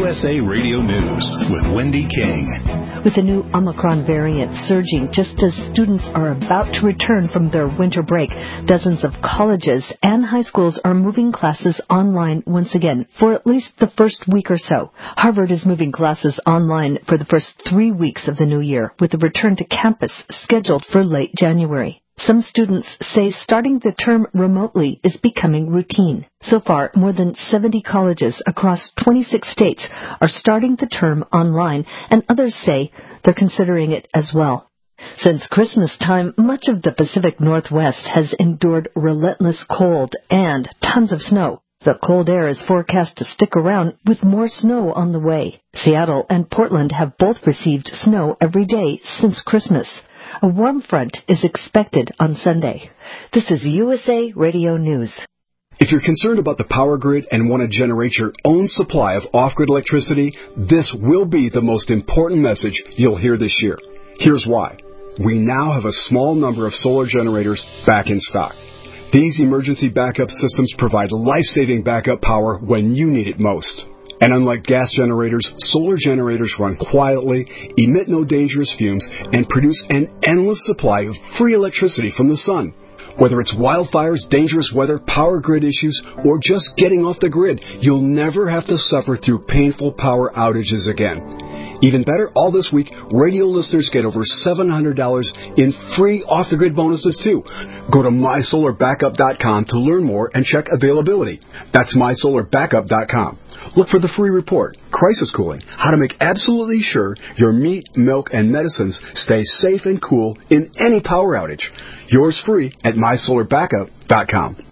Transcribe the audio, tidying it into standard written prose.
USA Radio News with Wendy King. With the new Omicron variant surging just as students are about to return from their winter break, dozens of colleges and high schools are moving classes online once again for at least the first week or so. Harvard is moving classes online for the first 3 weeks of the new year, with a return to campus scheduled for late January. Some students say starting the term remotely is becoming routine. So far, more than 70 colleges across 26 states are starting the term online, and others say they're considering it as well. Since Christmas time, much of the Pacific Northwest has endured relentless cold and tons of snow. The cold air is forecast to stick around with more snow on the way. Seattle and Portland have both received snow every day since Christmas. A warm front is expected on Sunday. This is USA Radio News. If you're concerned about the power grid and want to generate your own supply of off-grid electricity, this will be the most important message you'll hear this year. Here's why. We now have a small number of solar generators back in stock. These emergency backup systems provide life-saving backup power when you need it most. And unlike gas generators, solar generators run quietly, emit no dangerous fumes, and produce an endless supply of free electricity from the sun. Whether it's wildfires, dangerous weather, power grid issues, or just getting off the grid, you'll never have to suffer through painful power outages again. Even better, all this week, radio listeners get over $700 in free off-the-grid bonuses, too. Go to mysolarbackup.com to learn more and check availability. That's mysolarbackup.com. Look for the free report, Crisis Cooling, how to make absolutely sure your meat, milk, and medicines stay safe and cool in any power outage. Yours free at mysolarbackup.com.